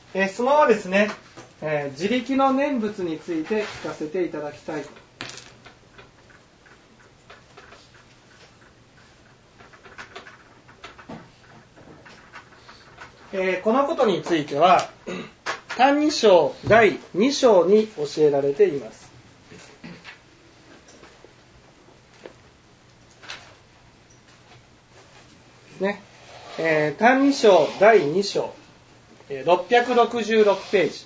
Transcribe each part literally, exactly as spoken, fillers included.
えー、質問はですね、えー、自力の念仏について聞かせていただきたい。えー、このことについては「歎異抄」だいに章に教えられています。ね、えー、歎異抄だいに章、えー、ろっぴゃくろくじゅうろくページ、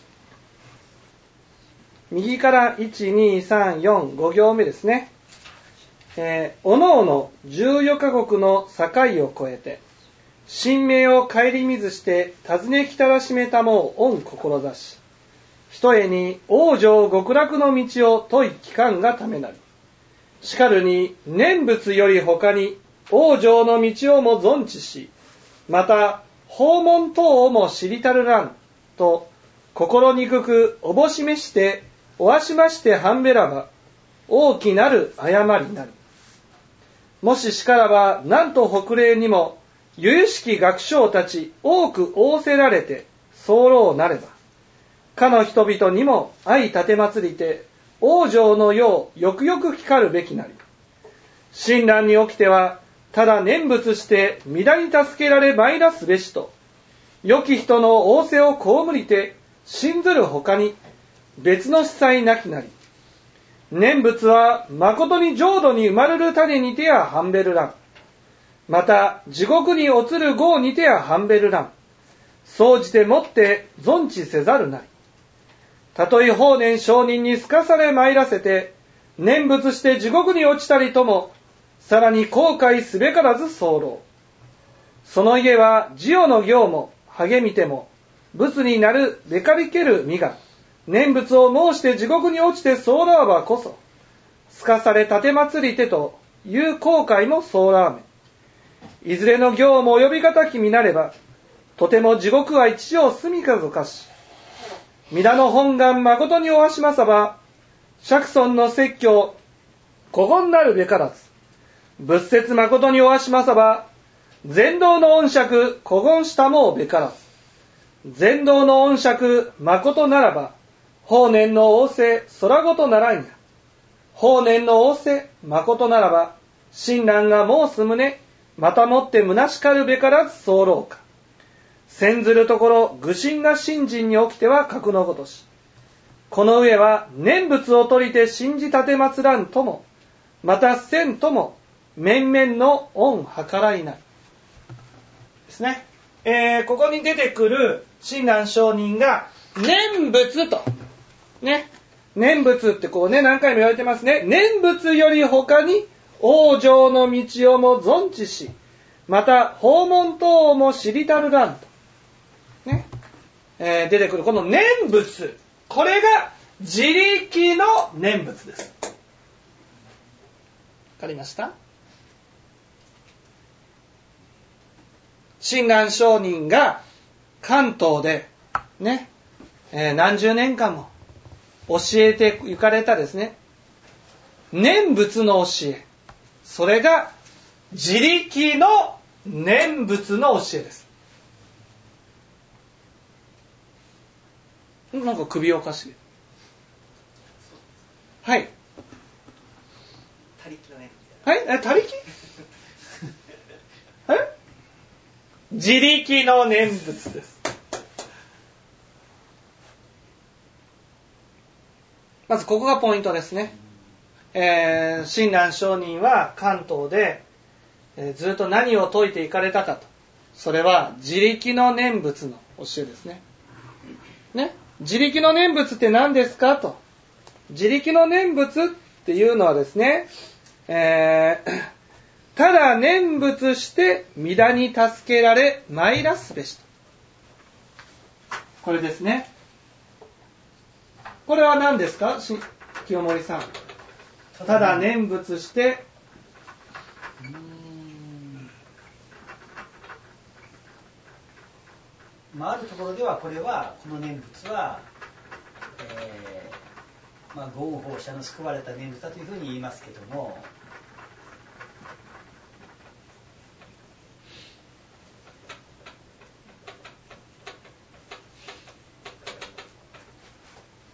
右からいち、に、さん、よん、ご行目ですね。えー、おのおのじゅうよんカ国の境を越えて神明を顧みずして尋ねきたらしめたも御志し、ひとえに往生極楽の道を問い聞かんがためなり、しかるに念仏より他に往生の道をも存知し、また訪問等をも知りたるらんと心にくくおぼしめしておわしましてはんべらば大きなる誤りなり。もししからばなんと北嶺にも由々しき学生たち多く仰せられて候なれば、かの人々にも相立て祭りて往生のようよくよく聞かるべきなり。親鸞におきてはただ念仏して皆に助けられ参らすべしと、良き人の仰せを被りて信ずるほかに別の司祭なきなり。念仏は誠に浄土に生まれる種にてやはんべるらん。また地獄に落つる業にてやはんべるらん。総じてもって存知せざるなり。たとえ法然上人にすかされ参らせて念仏して地獄に落ちたりとも、さらに後悔すべからず候。その家は授与の行も励みても仏になるべかりける身が念仏を申して地獄に落ちて候ばこそ、すかされ立て祭りてという後悔も候め。いずれの行も及びがたき身なれば、とても地獄は一生住みかぞかし、皆の本願誠におわしまさば、釈尊の説教古言なるべからず、仏説誠におわしまさば、禅道の恩釈古言したもべからず、禅道の恩釈誠ならば、法然の仰せ空ごとならんや。法然の仰せ誠ならば、親鸞が申す旨、またもって虚しかるべからず候か。先ずるところ愚信な信心におきては格のごとし、この上は念仏を取りて信じ立て祭らんとも、またせんとも面々の恩計らいないですね。えー、ここに出てくる親鸞上人が念仏とね、念仏ってこうね何回も言われてますね。念仏より他に往生の道をも存知し、また訪問等も知りたるらんとね、えー、出てくるこの念仏、これが自力の念仏です。わかりました？親鸞上人が関東でね、えー、何十年間も教えて行かれたですね、念仏の教え、それが自力の念仏の教えです。なんか首をかしげる。はい。 他力の念はい、え、他力え自力の念仏です。まずここがポイントですね。えー、親鸞上人は関東で、えー、ずっと何を説いていかれたかと。それは自力の念仏の教えですね。ね、自力の念仏って何ですかと。自力の念仏っていうのはですね、えー、ただ念仏して皆に助けられ参らすべしと。これですね。これは何ですか、清盛さん。ただ念仏してうーん、まあ、あるところではこれはこの念仏は、えーまあ、ご恩報者の救われた念仏だというふうに言いますけども、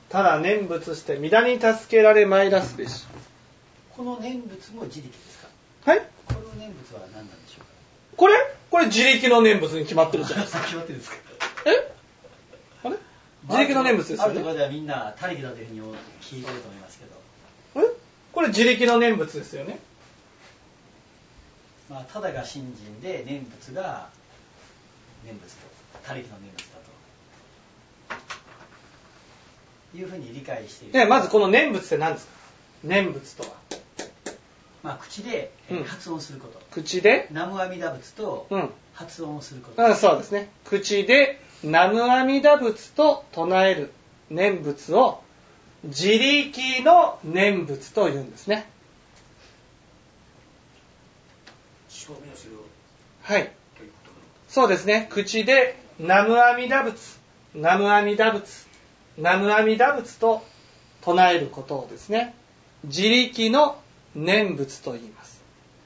ただ念仏して皆に助けられ参らすべし。 この念仏も自力ですか？ はい。 この念仏は何なんでしょうか？ これこれ自力の念仏に決まってるじゃないですか。 決まってるんですか？ えあれ自力の念仏ですよね。 あるところではみんな他力だというふうに聞いてると思いますけど。 えこれ自力の念仏ですよね。 まあ、ただが信心で念仏が念仏と他力の念仏だというふうに理解している。 でまずこの念仏って何ですか？念仏とは、 まあ、口でうん発音すること、 口で南無阿弥陀仏とうん発音をすること、 あそうですね。口で南無阿弥陀仏と唱える念仏を自力の念仏というんですね。 証明をする。 はい。そうですね。口で南無阿弥陀仏、南無阿弥陀仏、南無阿弥陀仏と唱えることをですね、自力の念仏と言います。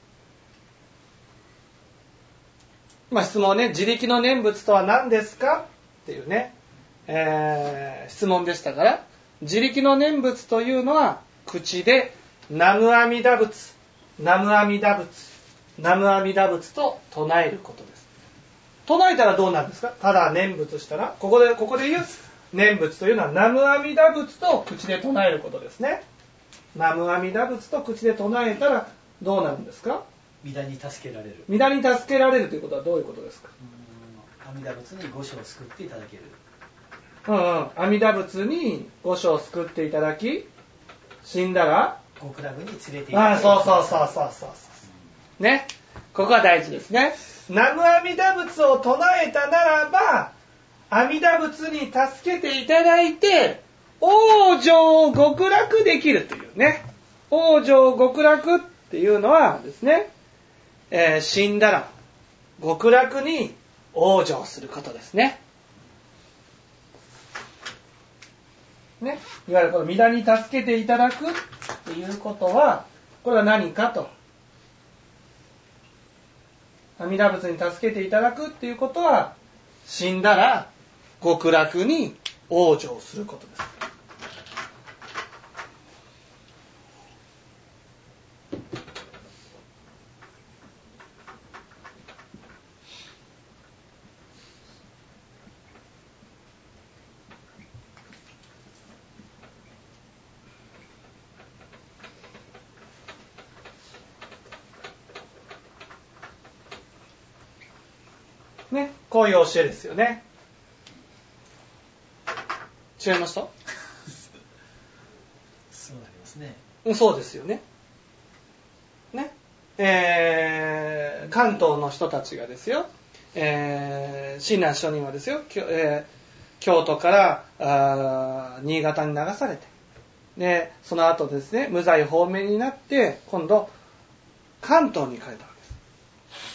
まあ質問ね、自力の念仏とは何ですかっていうね、えー、質問でしたから、自力の念仏というのは口で南無阿弥陀仏、南無阿弥陀仏、南無阿弥陀仏と唱えることです。唱えたらどうなるんですか？ただ念仏したら、ここでここで言う念仏というのは南無阿弥陀仏と口で唱えることですね。南無阿弥陀仏と口で唱えたらどうなるんですか？ 皆に助けられる。 皆に助けられるということはどういうことですか？ 阿弥陀仏に五種を救っていただける。 うんうん。阿弥陀仏に五種を救っていただき、死んだら極楽に連れて行って。 ああ、そうそうそうそうそう。ね。ここは大事ですね。南無阿弥陀仏を唱えたならば、阿弥陀仏に助けていただいて、往生極楽できるというね。往生極楽っていうのはですね、えー、死んだら極楽に往生することですね。ね。いわゆるこの皆に助けていただくっていうことは、これは何かと。阿弥陀仏に助けていただくっていうことは、死んだら極楽に往生することです。ね、こういう教えですよね。違いました？ そうなりますね。 そうですよね。ね、えー、関東の人たちがですよ、えー、親鸞上人はですよ、えー、京都からあ新潟に流されて、でその後ですね、無罪放免になって今度関東に帰ったわけです。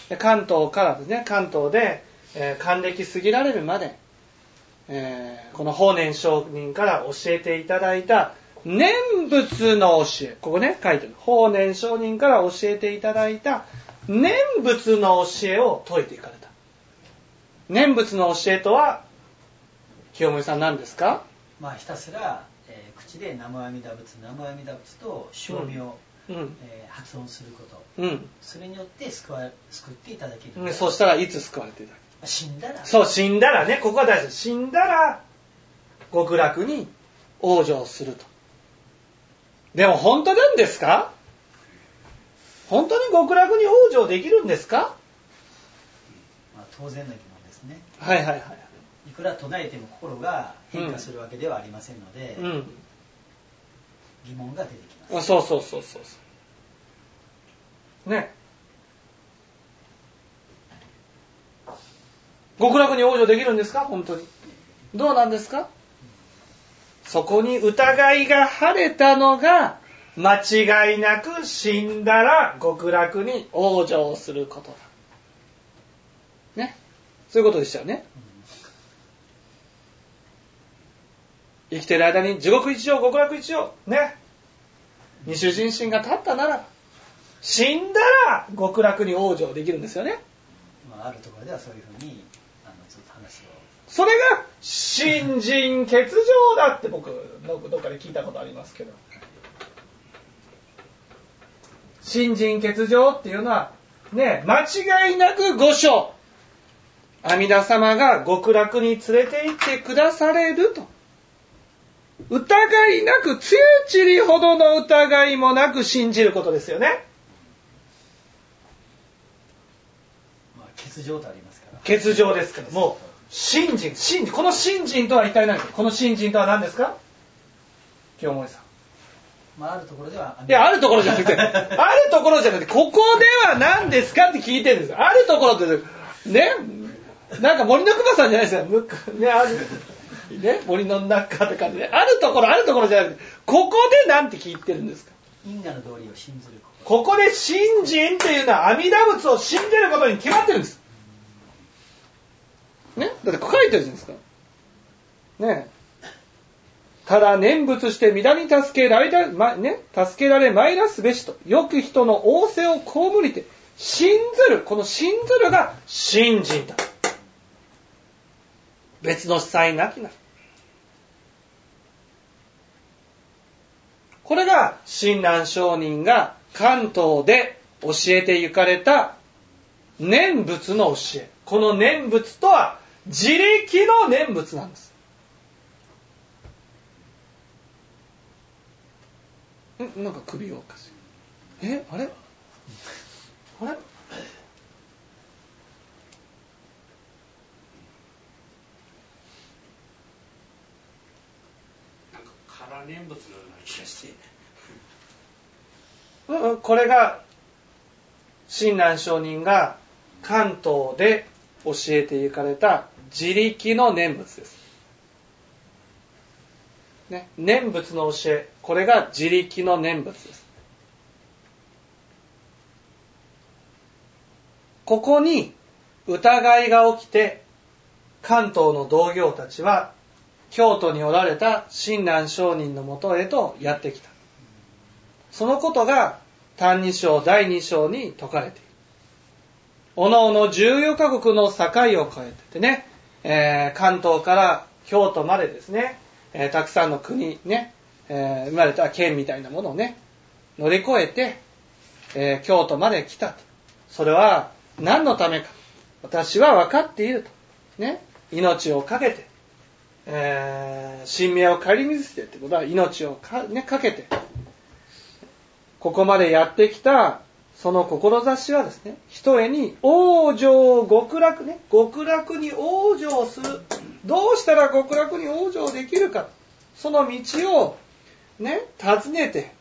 で関東からですね、関東で、えー、還暦過ぎられるまで、えー、この法然上人から教えていただいた念仏の教え、ここね書いてる、法然上人から教えていただいた念仏の教えを説いていかれた。念仏の教えとは清盛さん何ですか？ まあひたすら、えー、口で南無阿弥陀仏、南無阿弥陀仏と称名を、うんうんえー、発音すること、うん、それによって救わ救っていただける、 うん、そうしたらいつ救われていただける？ 死んだら、 そう、死んだらね、ここは大事です。死んだら極楽に往生すると。でも本当なんですか？本当に極楽に往生できるんですか？ まあ、当然の疑問ですね。 はいはいはい。 いくら唱えても心が変化するわけではありませんので、うん、疑問が出てきます。 そうそうそうそう。ね。極楽に往生できるんですか？本当に。どうなんですか？そこに疑いが晴れたのが間違いなく死んだら極楽に往生することだ。ね。そういうことでしたよね。生きている間に地獄一生、極楽一生、ね。二種人心が立ったなら、死んだら極楽に往生できるんですよね。 まあ、あるところではそういうふうにあのずっと話をそれが信心欠如だって僕どっかで聞いたことありますけど、信心欠如っていうのはね、間違いなく五章、阿弥陀様が極楽に連れて行ってくだされると、疑いなく、つゆちりほどの疑いもなく信じることですよね。 まあ、欠如とありますから。 欠如ですから、もう信心、信心、この信心とは一体何ですか。この信心とは何ですか、清盛さん。 まあ、あるところでは、 いや、あるところじゃなくて、あるところじゃなくて、ここでは何ですかって聞いてるんです。あるところって、ね、なんか森の熊さんじゃないですよ。ね、ある、ね、森の中って感じで、あるところ、あるところじゃなくて、ここで何て聞いてるんですか。 因果の道理を信ずること。 ここで信心っていうのは阿弥陀仏を信じることに決まってるんです。ね、だって書いてるじゃないですか。ね。ただ念仏して皆に助けられた、ま、ね、助けられ参らすべしと、よく人の仰せを被りて、信ずる、この信ずるが信心だ。別の司祭なきな。これが親鸞上人が関東で教えて行かれた念仏の教え。この念仏とは自力の念仏なんです。んなんか首をおかしい。えあれあれなんか空念仏のような気がしてうん、これが親鸞上人が関東で教えて行かれた自力の念仏です、ね、念仏の教え、これが自力の念仏です。ここに疑いが起きて関東の同業たちは京都におられた親鸞上人のもとへとやってきた。そのことが歎異抄だいに章に説かれている。おのおのじゅうよか国の境を越えててね、えー、関東から京都までですね、えー、たくさんの国ね、えー、生まれた県みたいなものをね乗り越えて、えー、京都まで来たと。それは何のためか、私は分かっているとね、命を懸けて、えー、神明を顧みずしてってことは命をか、ね、懸けてここまでやってきたその志はですね、ひとえに往生極楽ね、極楽に往生する。どうしたら極楽に往生できるか、その道をね尋ねて、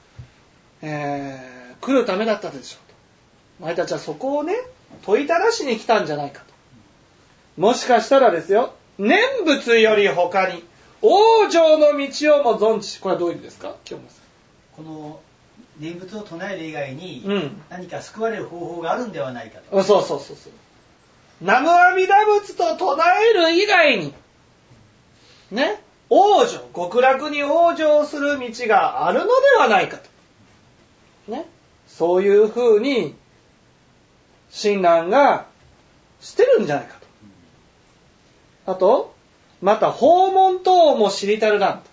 えー、来るためだったでしょうと。お前たちはそこをね問いただしに来たんじゃないかと。もしかしたらですよ、念仏より他に往生の道をも存知。これはどういう意味ですか、清正さん。 この念仏を唱える以外に、 うん、 何か救われる方法があるんではないかと。 そうそうそうそう。南無阿弥陀仏と唱える以外にね、往生、極楽に往生する道があるのではないかとね、そういうふうに親鸞がしてるんじゃないかと。あとまた訪問等も知りたるなんと。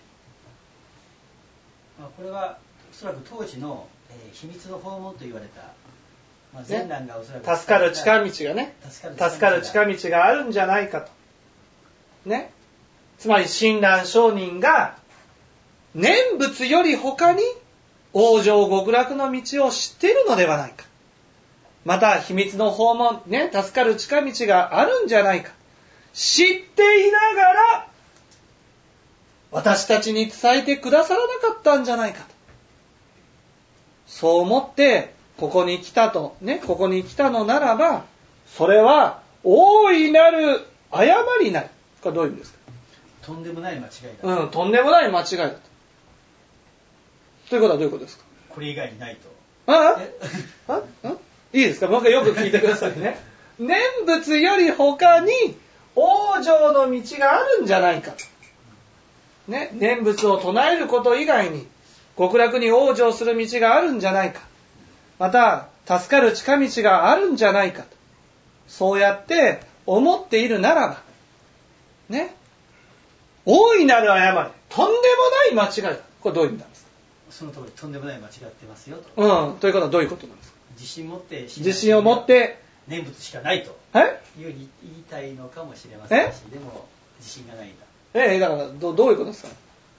これはおそらく当時の、えー、秘密の訪問と言われた、まあ、善鸞がおそらく、 ね、助かる近道がね、助かる近道があるんじゃないかとね。つまり親鸞上人が念仏より他に往生極楽の道を知っているのではないか、また秘密の訪問ね、助かる近道があるんじゃないか、知っていながら私たちに伝えてくださらなかったんじゃないかと。そう思ってここに来たとね、ここに来たのならば、それは大いなる誤りなり。これどういう意味ですか。 とんでもない間違いだ。 うん、とんでもない間違いだと。ということはどういうことですか。 これ以外にないと。 ああああいいですか、もう一回よく聞いてくださいね。念仏より他に往生の道があるんじゃないかと。ね、念仏を唱えること以外に極楽に往生する道があるんじゃないか、また助かる近道があるんじゃないかと、そうやって思っているならば、 ね。大いなる誤り。とんでもない間違いだ。これどういう意味なんですか？ その通り、とんでもない間違ってますよと。 うん。ということはどういうことなんですか？ 自信持って、 自信を持って、 念仏しかないと。 えいうに言いたいのかもしれませんし、でも自信がないんだ。 ええ、だからど、どういうことですか？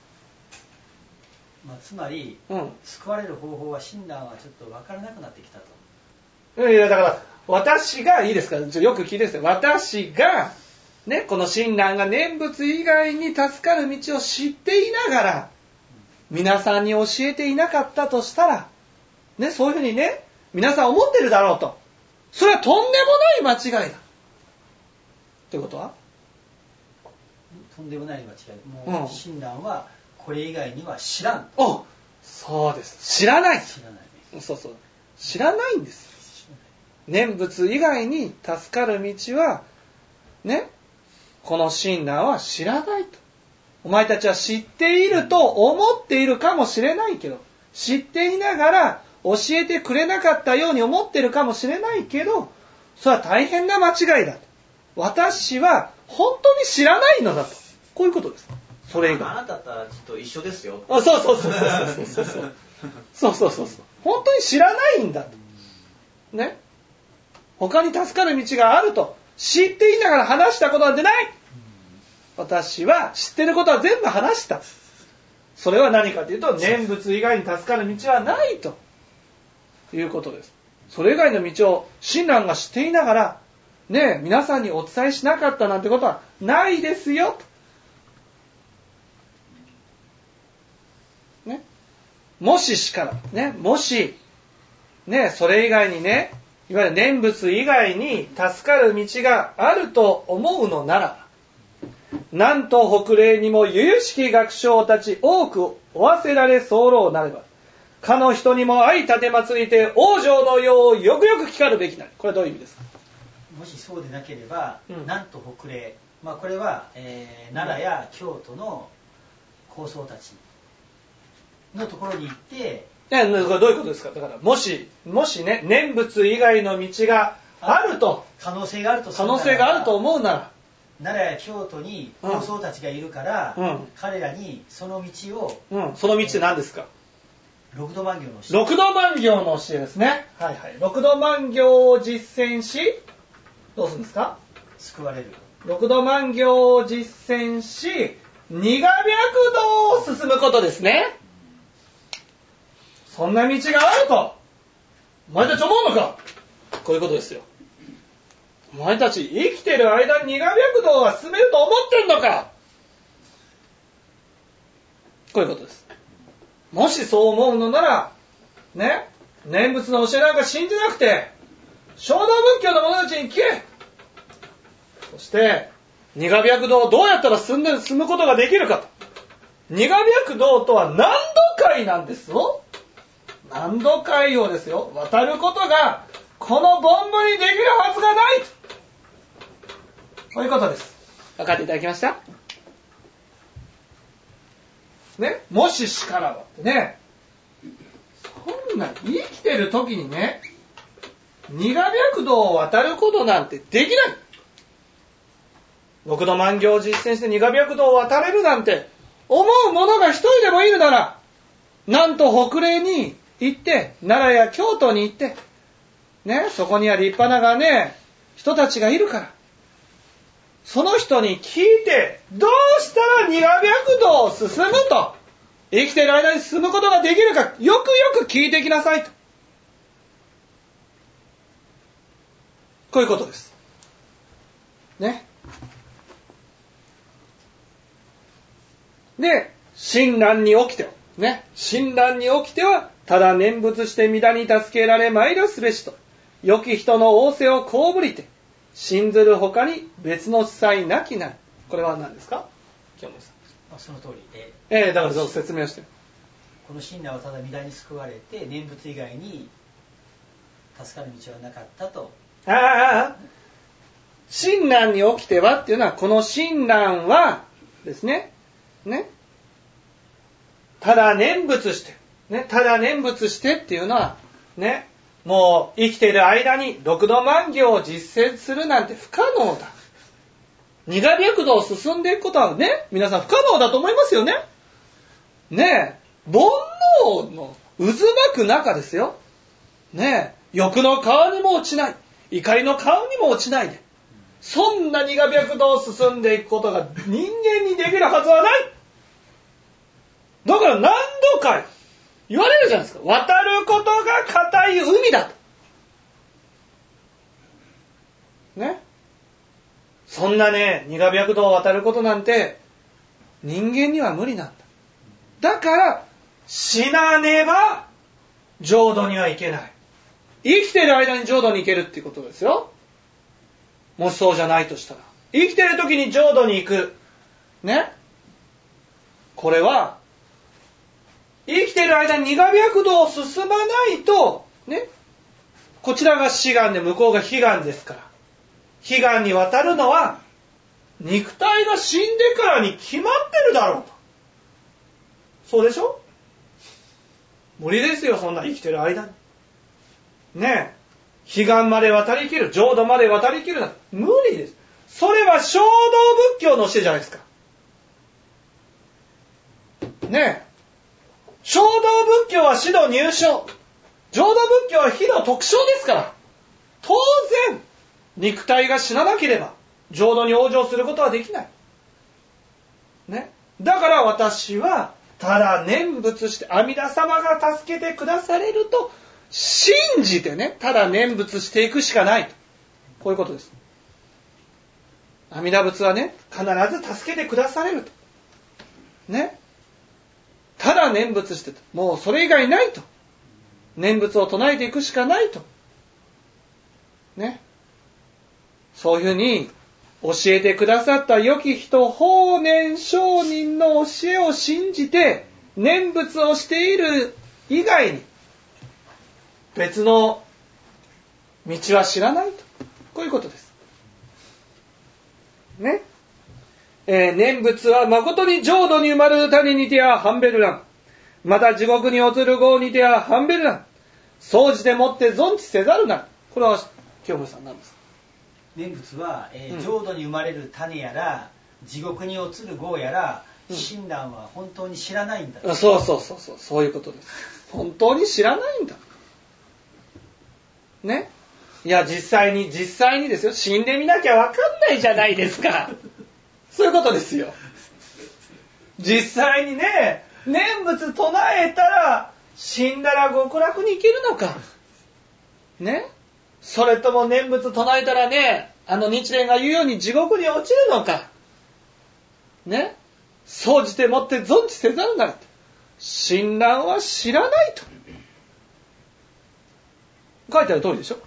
まあ、つまり、 うん。 救われる方法は親鸞はちょっと分からなくなってきたと。 いや、だから、私が、いいですか？ちょよく聞いてください。私が、ね、この親鸞が念仏以外に助かる道を知っていながら、皆さんに教えていなかったとしたら、ね、そういうふうにね、皆さん思ってるだろうと。それはとんでもない間違いだ。ということは？ とんでもない間違い。もう、親鸞はこれ以外には知らんと。 お、そうです。知らない。 知らない。 そうそう。知らないんです。念仏以外に助かる道は、ね、この親鸞は知らないと。お前たちは知っていると思っているかもしれないけど、知っていながら教えてくれなかったように思っているかもしれないけど、それは大変な間違いだと。私は本当に知らないのだと。こういうことです。それ以外。 あなたたちと一緒ですよ。 あ、そうそうそうそうそうそうそう。そうそうそうそう。本当に知らないんだと。ね。他に助かる道があると知っていながら話したことなんてない。私は知ってることは全部話した。それは何かというと、念仏以外に助かる道はないということです。それ以外の道を親鸞が知っていながら、ね、皆さんにお伝えしなかったなんてことはないですよと。ね、もししから、ね、もし、ね、それ以外にね、いわゆる念仏以外に助かる道があると思うのなら、なんと北嶺にも由々しき学生たち多くおわせられ候なれば、かの人にも相立て祭りて往生のようよくよく聞かるべきなり。これはどういう意味ですか？ もしそうでなければ、 うん、 なんと北嶺、まあ、これは、えー、奈良や京都の高僧たちのところに行って、 ね、これどういうことですか？だからもしもしね、念仏以外の道があると、 可能性があると可能性があると思うなら、 奈良や京都に高僧たちがいるから、 うん、 彼らにその道を、 うん、その道って何ですか？ 六度万行の教え。 六度万行の教えですね。はいはい。六度万行を実践し、どうするんですか？ 救われる。 六度万行を実践し、二が白道を進むことですね。そんな道があると、お前たち思うのか？こういうことですよ。お前たち生きてる間に二が白道は進めると思ってんのか？こういうことです。もしそう思うのなら、ね、念仏の教えなんか信じなくて、小道仏教の者たちに聞け。そして、二が白道をどうやったら進んで進むことができるかと。二が白道とは何度海なんですよ。何度海をですよ、渡ることが、この盆布にできるはずがないと。こういうことです。分かっていただきました？ね、もししからばってね、そんな生きてる時にね、二が白道を渡ることなんてできない。六度万行を実践して二が白道を渡れるなんて思う者が一人でもいるなら、なんと北嶺に行って、奈良や京都に行って、ね、そこには立派ながね、人たちがいるから、その人に聞いて、どうしたら二が白道を進むと、生きている間に進むことができるか、よくよく聞いてきなさいと。こういうことです。ね。で、親鸞に起きては、ね、親鸞に起きては、ただ念仏して皆に助けられ参らすべしと、良き人の仰せをこうぶりて、信ずるほかに別の司祭なきなる。これは何ですか？清盛さん。 あ、その通りで、 ええ、だからちょっと説明をして。 この親鸞はただ皆に救われて、念仏以外に助かる道はなかったと。 ああ、親鸞に起きてはっていうのは、この親鸞はですね、ね、ただ念仏して、ね、ただ念仏してっていうのは、ね、もう生きている間に六度万行を実践するなんて不可能だ。 苦白道を進んでいくことはね、皆さん不可能だと思いますよね。ねえ、煩悩の渦巻く中ですよ。ねえ、欲の川にも落ちない。怒りの川にも落ちないで。そんな苦白道を進んでいくことが人間にできるはずはない。だから何度か言われるじゃないですか。渡ることが固い海だと。ね。そんなね、苦白道を渡ることなんて人間には無理なんだ。だから死なねば浄土には行けない。生きてる間に浄土に行けるっていうことですよ。もしそうじゃないとしたら。生きてる時に浄土に行く。ね。これは、生きてる間に苦白道を進まないと、ね。こちらが死願で向こうが悲願ですから。悲願に渡るのは、肉体が死んでからに決まってるだろうと。そうでしょ？無理ですよ、そんな生きてる間に。ねえ。悲願まで渡りきる、浄土まで渡りきるなんて無理です。それは衝動仏教の教えじゃないですか。ねえ。衝動仏教は死の入生。浄土仏教は火の特徴ですから。当然、肉体が死ななければ、浄土に往生することはできない。ね。だから私は、ただ念仏して、阿弥陀様が助けてくだされると、信じてね、ただ念仏していくしかないと。こういうことです。阿弥陀仏はね、必ず助けてくだされると。ね。ただ念仏してと。もうそれ以外ないと。念仏を唱えていくしかないと。ね。そういうふうに教えてくださった良き人、法然上人の教えを信じて、念仏をしている以外に、別の道は知らないと。こういうことです。ね。えー、念仏は誠に浄土に生まれる他に似てやハンベルラン。また地獄に落ちる業にてやハンベルラン。総じてもって存知せざるな。これは清盛さんなんです。 念仏は、えー、浄土に生まれる種やら、地獄に落ちる業やら、親鸞は本当に知らないんだ、 うん。そうそうそうそう、そういうことです。本当に知らないんだ。ね。いや、実際に、実際にですよ、死んでみなきゃわかんないじゃないですか。そういうことですよ。実際にね、念仏唱えたら、死んだら極楽に行けるのか。ね。それとも念仏唱えたらね、あの日蓮が言うように地獄に落ちるのか。ね。総じてもって存知せざるなら。親鸞は知らないと。書いてある通りでしょ。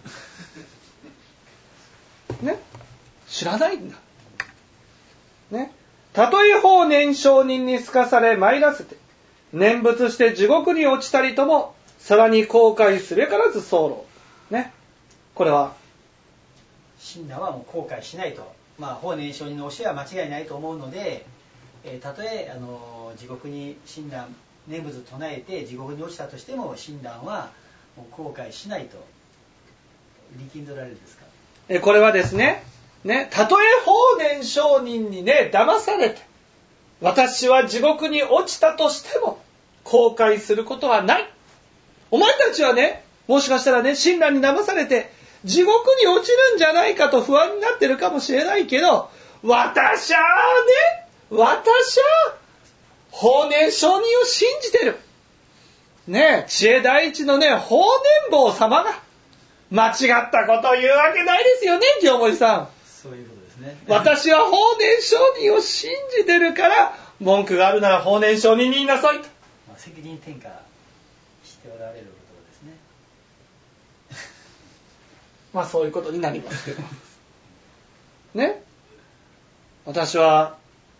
ね。知らないんだ。ね。たとえ法然上人にすかされ参らせて、念仏して地獄に落ちたりとも、さらに後悔すべからず候。ね。これは。 親鸞はもう後悔しないと。まあ、法然上人の教えは間違いないと思うので、えー、たとえ、あのー、地獄に親鸞、念仏唱えて地獄に落ちたとしても、親鸞はもう後悔しないと力んでおられるんですか。 えこれはですね、ね、たとえ法然上人にね、騙されて、私は地獄に落ちたとしても、後悔することはない。お前たちはね、もしかしたらね、親鸞に騙されて、地獄に落ちるんじゃないかと不安になってるかもしれないけど、私はね、私は、法然上人を信じてる。ね、知恵第一のね、法然坊様が、間違ったことを言うわけないですよね、清盛さん。 そういうことですね。 私は法然上人を信じてるから、文句があるなら法然上人に言いなさいと。 まあ、責任転嫁しておられることですね。 まあそういうことになりますけど。ね。私は、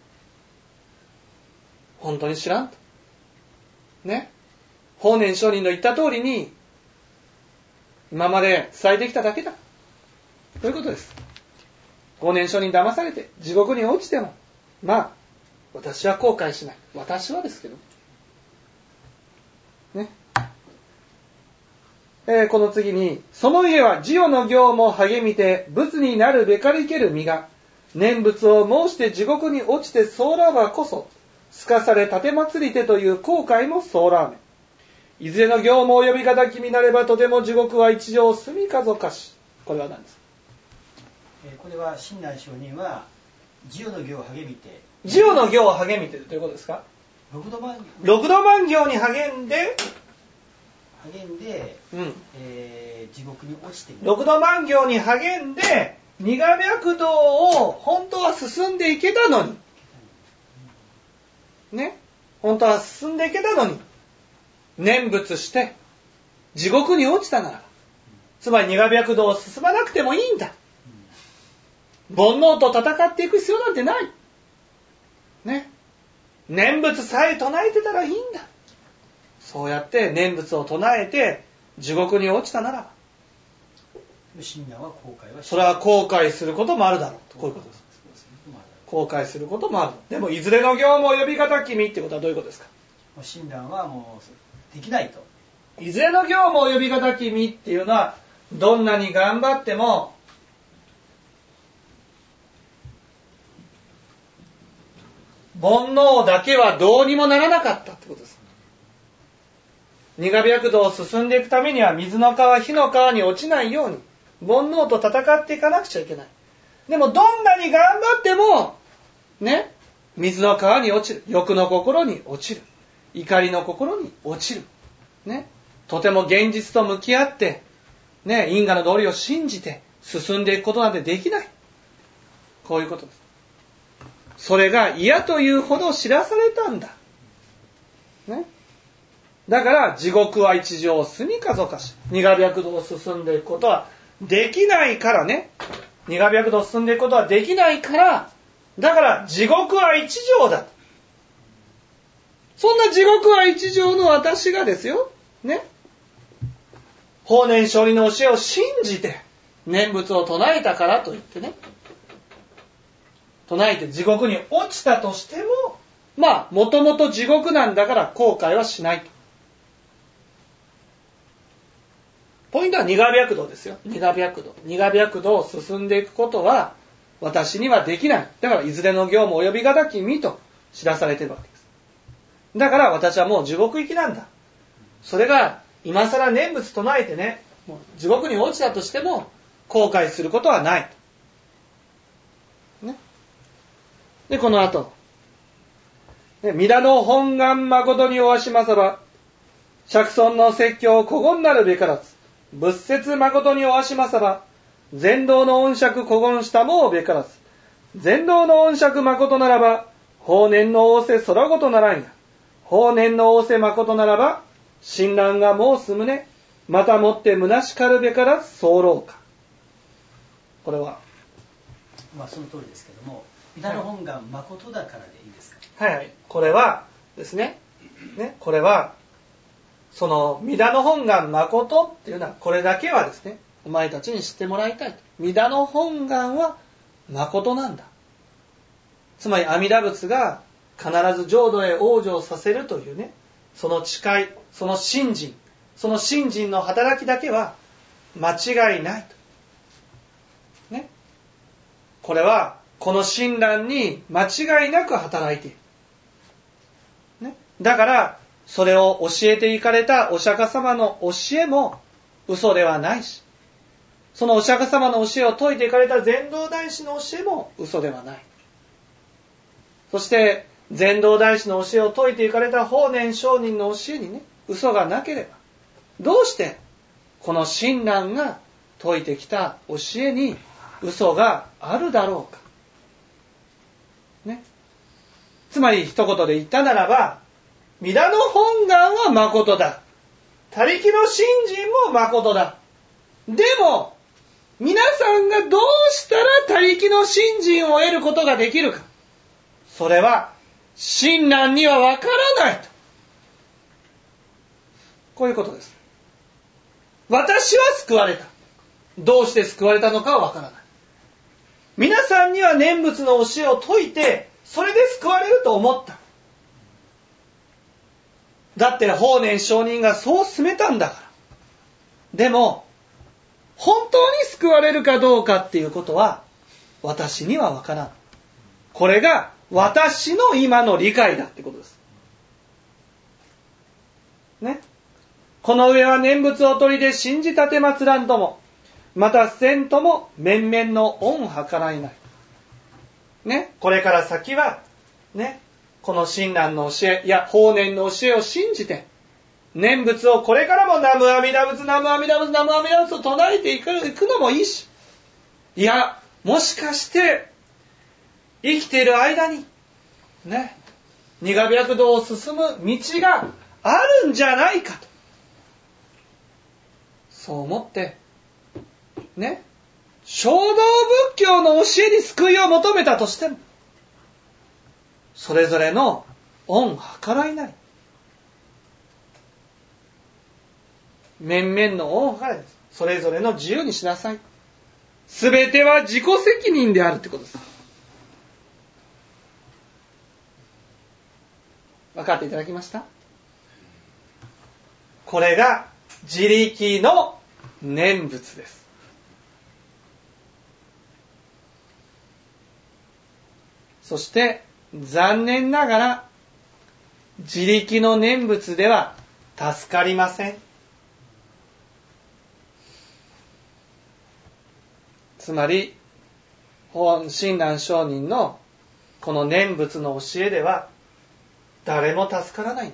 本当に知らんと。ね。法然上人の言った通りに、今まで伝えてきただけだ。ということです。法然上人に騙されて地獄に落ちても、まあ、私は後悔しない。私はですけど。ね。えー、この次に、その家は授与の行も励みて、仏になるべかりける身が、 念仏を申して地獄に落ちてそうらばこそ、すかされ立て祭りてという後悔もそうらめ。いずれの行も及びがたきみなればとても地獄は一条住みかぞかし。これは何ですか？ これは親鸞上人は十の行を励みて、 十の行を励みてということですか？ 六度万六度万行に励んで励んで、 うんえー、地獄に落ちている。 六度万行に励んで二河白道を本当は進んでいけたのにね、本当は進んでいけたのに念仏して地獄に落ちたならば、つまり二河白道を進まなくてもいいんだ。煩悩と戦っていく必要なんてない。ね。念仏さえ唱えてたらいいんだ。そうやって念仏を唱えて地獄に落ちたならば、 親鸞は後悔はしない。 それは後悔することもあるだろうと。こういうことです。後悔することもある。でもいずれの行も呼び方君ってことはどういうことですか？ 親鸞はもうできないと。 いずれの行も呼び方君っていうのは、どんなに頑張っても煩悩だけはどうにもならなかったってことです。二河白道を進んでいくためには水の川、火の川に落ちないように煩悩と戦っていかなくちゃいけない。でもどんなに頑張ってもね、水の川に落ちる、欲の心に落ちる、怒りの心に落ちる、ね、とても現実と向き合ってね、因果の道理を信じて進んでいくことなんてできない。こういうことです。それが嫌というほど知らされたんだ。ね。だから地獄は一条住みかぞかし。二河白道を進んでいくことはできないからね。二河白道を進んでいくことはできないから、だから地獄は一条だ。そんな地獄は一条の私がですよ。ね。法然上人の教えを信じて念仏を唱えたからといってね。唱えて地獄に落ちたとしても、まあ、もともと地獄なんだから後悔はしないと。ポイントは二河白道ですよ。二河白道。二河白道を進んでいくことは、私にはできない。だから、いずれの行も及びがたき身と知らされているわけです。だから、私はもう地獄行きなんだ。それが、今更念仏唱えてね、もう地獄に落ちたとしても、後悔することはない。ね。で、この後、ね、弥陀の本願誠におわしまさば、釈尊の説教古言なるべからず、仏説誠におわしまさば、禅道の恩釈古言したもべからず、禅道の恩釈誠ならば、法然の仰せ空ごとならんや、法然の仰せ誠ならば、親鸞が申す旨、またもって虚しかるべから候か。これは、 まあその通りですけども、弥陀の本願誠だからでいいですか？ はいはい。これはですね、ね、これは、その、弥陀の本願誠っていうのは、これだけはですね、お前たちに知ってもらいたいと。弥陀の本願は誠なんだ。つまり阿弥陀仏が必ず浄土へ往生させるというね、その誓い、その信心、その信心の働きだけは間違いないと。ね。これは、この親鸞に間違いなく働いている。ね。だから、それを教えていかれたお釈迦様の教えも嘘ではないし、そのお釈迦様の教えを説いていかれた禅道大師の教えも嘘ではない。そして禅道大師の教えを説いていかれた法然上人の教えにね、嘘がなければ、どうしてこの親鸞が説いてきた教えに嘘があるだろうか。ね。つまり一言で言ったならば、弥陀の本願は誠だ。他力の信心も誠だ。でも、皆さんがどうしたら他力の信心を得ることができるか。それは、親鸞にはわからないと。こういうことです。私は救われた。どうして救われたのかはわからない。皆さんには念仏の教えを説いて、それで救われると思った。だって法然上人がそう勧めたんだから。でも、本当に救われるかどうかっていうことは、 私にはわからん。これが私の今の理解だってことです。ね。この上は念仏を取りで信じ立てまつらんとも、またせんとも面々の恩計らいない。ね。これから先は、ね。この親鸞の教え、いや、法然の教えを信じて、念仏をこれからも南無阿弥陀仏、南無阿弥陀仏、南無阿弥陀仏と唱えていくのもいいし、いや、もしかして、生きている間に、ね、二河白道を進む道があるんじゃないかと。そう思って、ね、衝動仏教の教えに救いを求めたとしても、それぞれの恩計らいない。面々の恩を計らいない。それぞれの自由にしなさい。すべては自己責任であるってことです。分かっていただきました？これが自力の念仏です。そして残念ながら自力の念仏では助かりません。つまり親鸞上人のこの念仏の教えでは誰も助からないんです。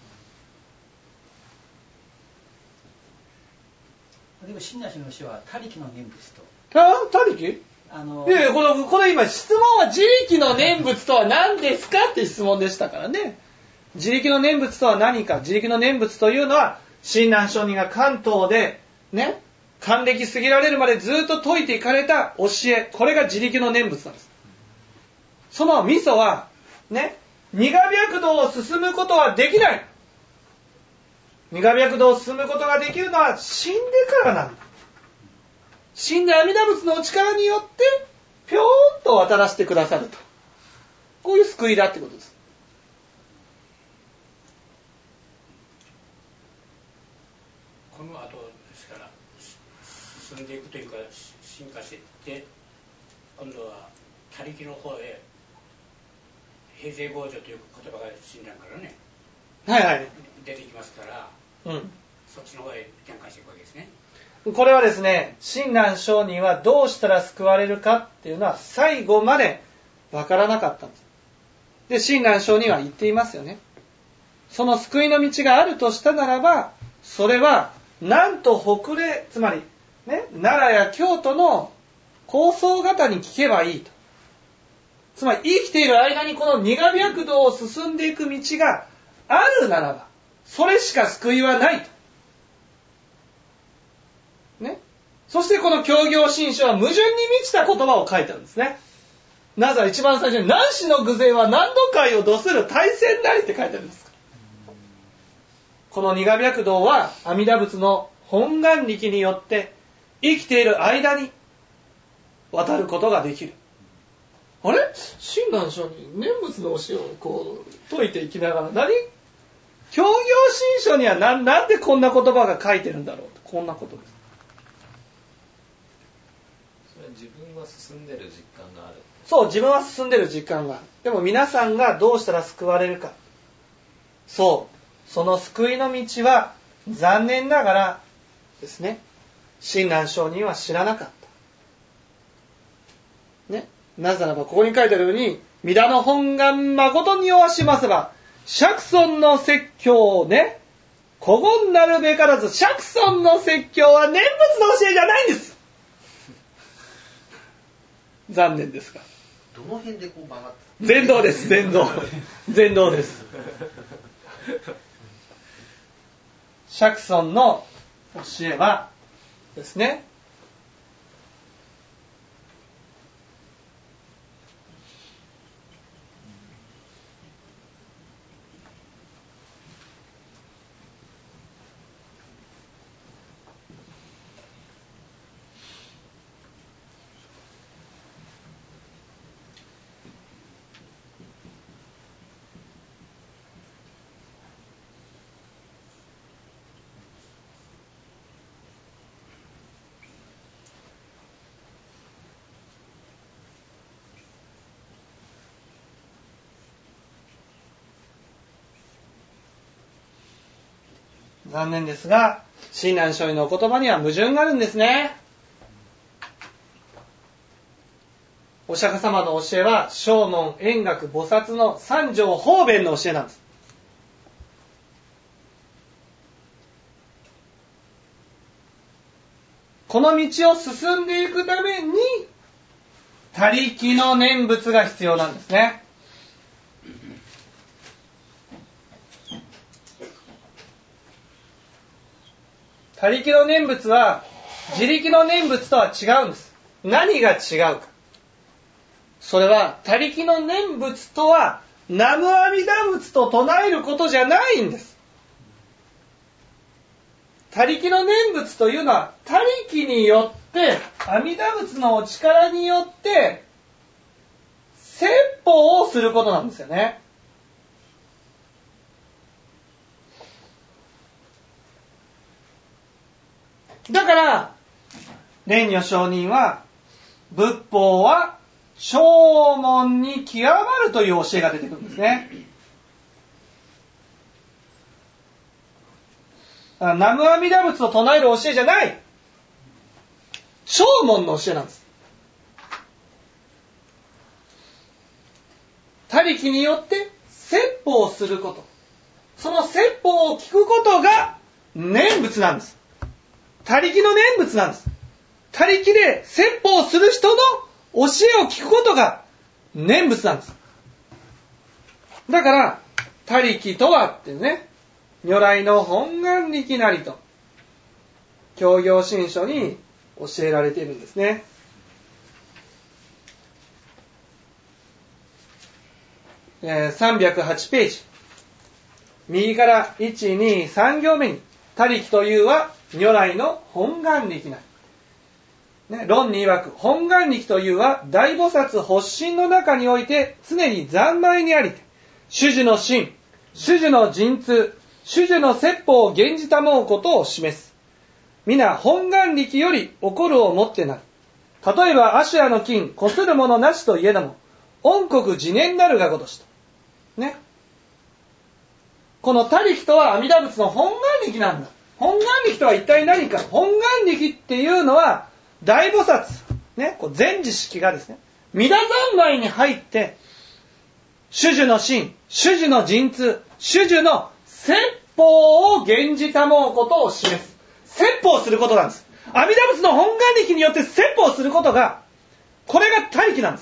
でも親鸞氏の教えは他力の念仏と。 あ、他力？ あのいやいや、この、これ今質問は自力の念仏とは何ですかって質問でしたからね。自力の念仏とは何か。自力の念仏というのは親鸞上人が関東でね、還暦過ぎられるまでずっと説いていかれた教え、これが自力の念仏なんです。そのミソはね、二河白道を進むことはできない。二河白道を進むことができるのは死んでからなんだ。死んで阿弥陀仏のお力によってぴょーんと渡らせてくださると。こういう救いだってことです。 この後ですから進んでいくというか進化していって今度は他力の方へ平成強女という言葉が親鸞からね、 はいはい、 出てきますから、 うん、 そっちの方へ転換していくわけですね。 これはですね、親鸞上人はどうしたら救われるかっていうのは最後までわからなかったんです。で、親鸞上人は言っていますよね。その救いの道があるとしたならば、それはなんと北嶺、つまり、ね、奈良や京都の高僧方に聞けばいいと。つまり生きている間にこの二河白道を進んでいく道があるならば、それしか救いはないと。ね。そしてこの教行信書は矛盾に満ちた言葉を書いてあるんですね。なぜ一番最初に何しの偶然は何度会を度する大戦なりって書いてあるんです。この二河白道は阿弥陀仏の本願力によって生きている間に渡ることができる。あれ？親鸞上人念仏の教えをこう説いていきながら何？教行信書にはな、なんでこんな言葉が書いてるんだろうと。こんなことです。 それは自分は進んでる実感がある。 そう、自分は進んでる実感がある。でも皆さんがどうしたら救われるか。そう、その救いの道は残念ながらですね、親鸞上人は知らなかった。ね。なぜならばここに書いてあるように、弥陀の本願誠におわしますば、釈尊の説教をね、古言なるべからず、釈尊の説教は念仏の教えじゃないんです。残念ですが。 どの辺でこう曲がって禅道です、禅道。禅道です。釈尊の教えはですね、 残念ですが、親鸞聖人のお言葉には矛盾があるんですね。お釈迦様の教えは声聞縁覚菩薩の三条方便の教えなんです。この道を進んでいくために他力の念仏が必要なんですね。他力の念仏は自力の念仏とは違うんです。何が違うか。それは他力の念仏とは南無阿弥陀仏と唱えることじゃないんです。他力の念仏というのは他力によって阿弥陀仏のお力によって説法をすることなんですよね。だから蓮如上人は仏法は声聞に極まるという教えが出てくるんですね。南無阿弥陀仏を唱える教えじゃない、声聞の教えなんです。他力によって説法をすること、その説法を聞くことが念仏なんです。他力の念仏なんです。他力で説法をする人の教えを聞くことが念仏なんです。だから他力とはってね、如来の本願力なりと教行信書に教えられているんですね。えー、さんびゃくはちページ右からいち、に、さん行目に他力というは如来の本願力なり、ね、論に曰く本願力というは大菩薩発心の中において常に三昧にありて種々の心、種々の陣痛、種々の説法を現じたもうことを示す。皆本願力より起こるをもってなる。例えば阿修羅の金こするものなしといえども恩国自念なるがごとしとね。この他力とは阿弥陀仏の本願力なんだ。本願力とは一体何か。本願力っていうのは大菩薩ね、こう全知識がですね、弥陀三昧に入って種々の心、種々の陣痛、種々の説法を現じたもうことを示す。説法をすることなんです。阿弥陀仏の本願力によって説法をすることが、これが他力なんです。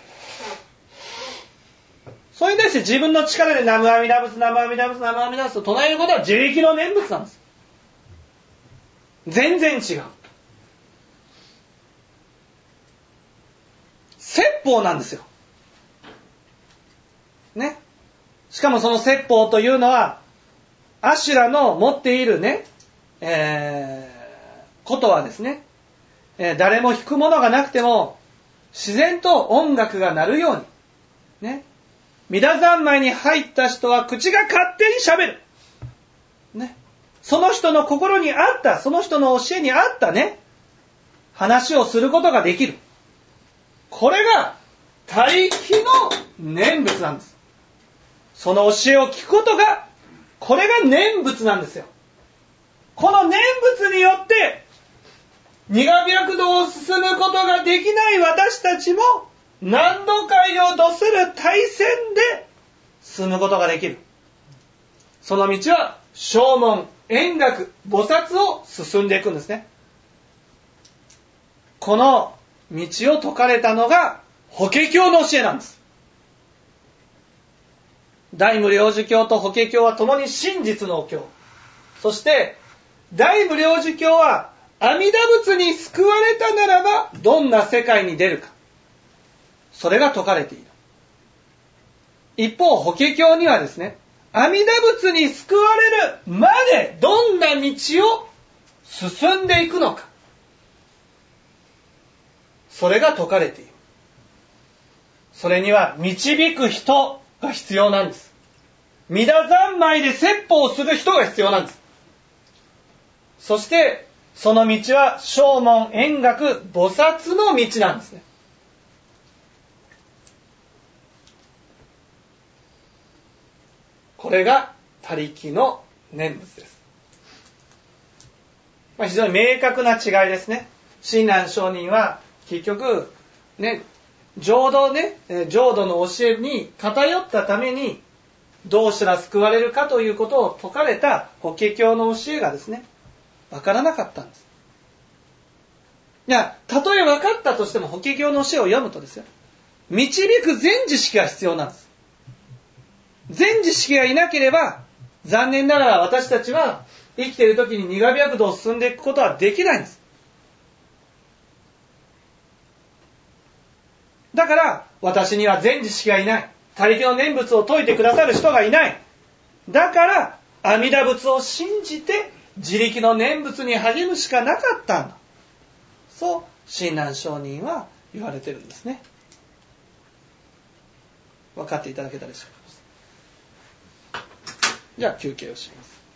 それに対して自分の力で南無阿弥陀仏、南無阿弥陀仏、南無阿弥陀仏と唱えることは自力の念仏なんです。全然違う。説法なんですよ。ね。しかもその説法というのは、阿修羅の持っているね、えー、ことはですね、えー、誰も弾くものがなくても、自然と音楽が鳴るように、ね。弥陀三昧に入った人は口が勝手に喋る。ね。その人の心に合った、その人の教えに合ったね、話をすることができる。これが他力の念仏なんです。その教えを聞くことが、これが念仏なんですよ。この念仏によって、二河白道を進むことができない私たちも、何度海を度する大戦で進むことができる。その道は、声聞、縁覚、菩薩を進んでいくんですね。この道を説かれたのが、法華経の教えなんです。大無量寿経と法華経は共に真実の経。そして、大無量寿経は阿弥陀仏に救われたならば、どんな世界に出るか。それが説かれている。一方、法華経にはですね、阿弥陀仏に救われるまでどんな道を進んでいくのか。それが説かれている。それには導く人が必要なんです。弥陀三昧で説法をする人が必要なんです。そしてその道は声聞縁覚菩薩の道なんですね。これが他力の念仏です。 まあ、非常に明確な違いですね。親鸞上人は結局ね、浄土ね、浄土の教えに偏ったためにどうしたら救われるかということを説かれた法華経の教えがですね、わからなかったんです。いや、たとえ分かったとしても法華経の教えを読むとですよ、導く全知識が必要なんです。全知識がいなければ、残念ながら私たちは生きている時に苦味悪道を進んでいくことはできないんです。だから、私には全知識がいない。他力の念仏を説いてくださる人がいない。だから、阿弥陀仏を信じて、自力の念仏に励むしかなかったんだ。そう、親鸞上人は言われてるんですね。分かっていただけたでしょうか。じゃあ休憩をします。